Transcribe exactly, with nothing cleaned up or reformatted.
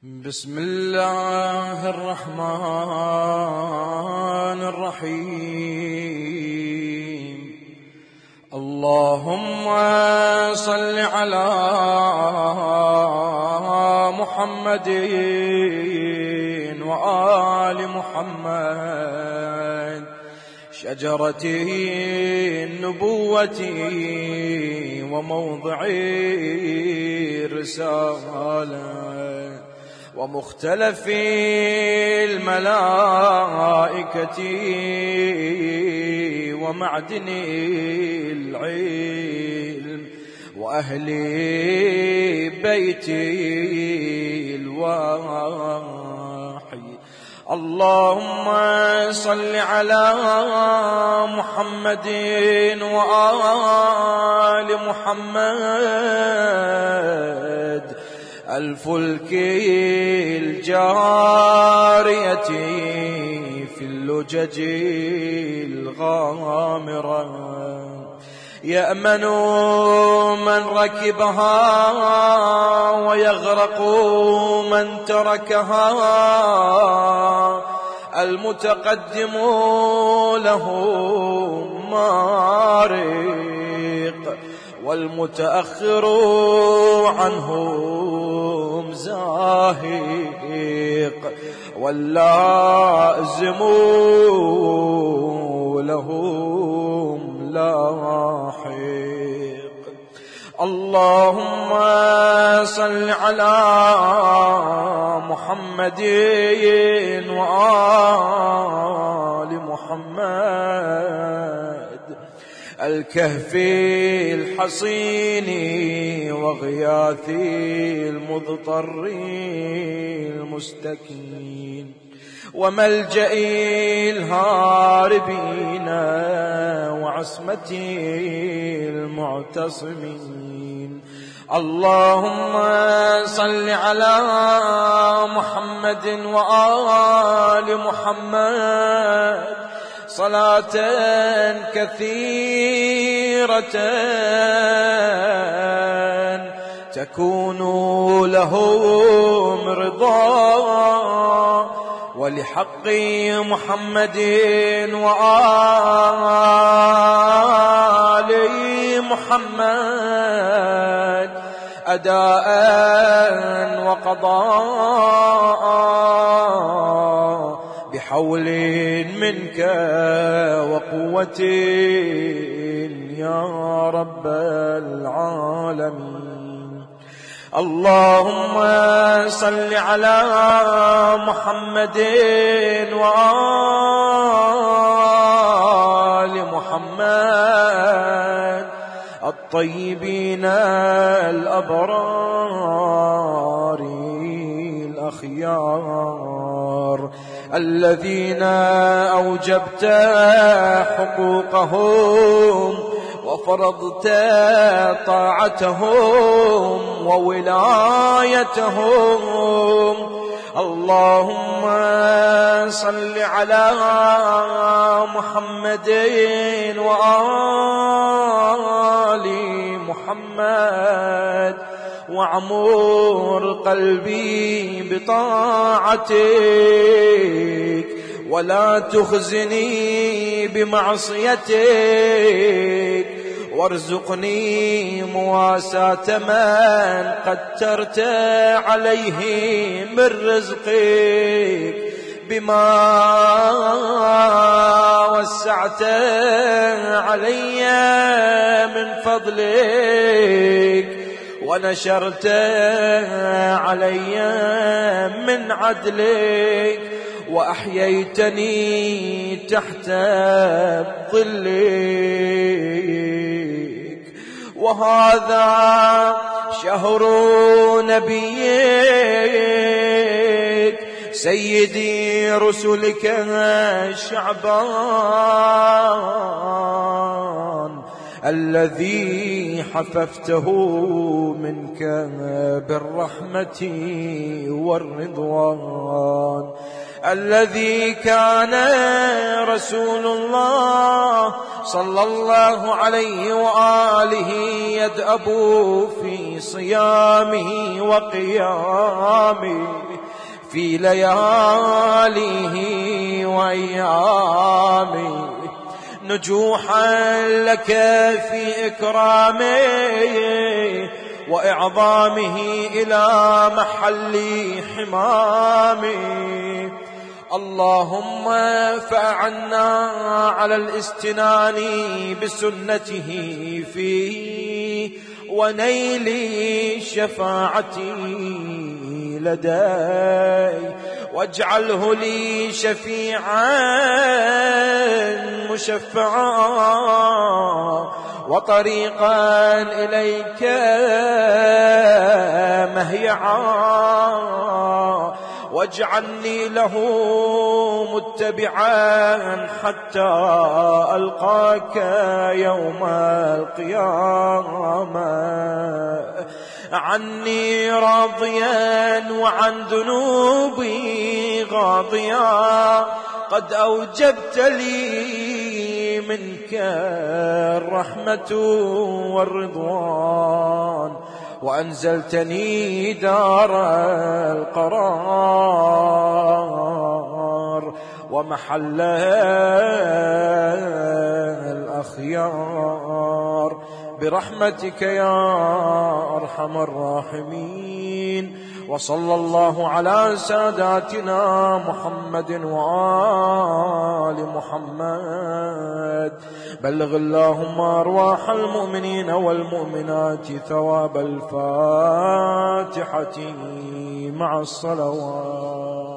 بسم الله الرحمن الرحيم. اللهم صل على محمد وآل محمد شجرة النبوة وموضع الرسالة ومختلف الملائكة ومعدن العلم وأهل بيت الوحي. اللهم صل على محمد وآل محمد الفلك الجارية في اللجج الغامرة يأمن من ركبها ويغرق من تركها. المتقدم له مارق والمتأخر عنهم زاهق واللازم لهم لاحق. اللهم صل على محمد وآل محمد الكهف الحصين وغياث المضطر المستكين وملجأ الهاربين وعصمة المعتصمين. اللهم صل على محمد وآل محمد صلاة كثيرة تكون لهم رضا ولحق محمد وآل محمد أداء وقضاء بحول منك وقوة يا رب العالمين. اللهم صل على محمد وآل محمد الطيبين الأبرار الأخيار الذين أوجبت حقوقهم وفرضت طاعتهم وولايتهم. اللهم صل على محمد وآل محمد وعمر قلبي بطاعتك ولا تخزني بمعصيتك وارزقني مواساة من قدرت عليه من رزقك بما وسعت علي من فضلك ونشرت علي من عدلك وأحييتني تحت ظلك. وهذا شهر نبيك سيدي رسلك شعبان الذي حففته منك بالرحمة والرضوان الذي كان رسول الله صلى الله عليه وآله يدأب في صيامه وقيامه في لياليه وأيامه، نجوحا لك في إكرامه وإعظامه إلى محل حمامه. اللهم فأعنا على الاستنان بسنته فيه ونيل شفاعتي لدي، واجعله لي شفيعا مشفعا وطريقا إليك مهيعا، واجعلني له متبعا حتى ألقاك يوم القيامة، عني راضيا وعن ذنوبي غاضيا، قد أوجبت لي منك الرحمة والرضوان، وأنزلتني دار القرار ومحل الأخيار، برحمتك يا أرحم الراحمين. وصلى الله على ساداتنا محمد وآل محمد. بلغ اللهم أرواح المؤمنين والمؤمنات ثواب الفاتحة مع الصلوات.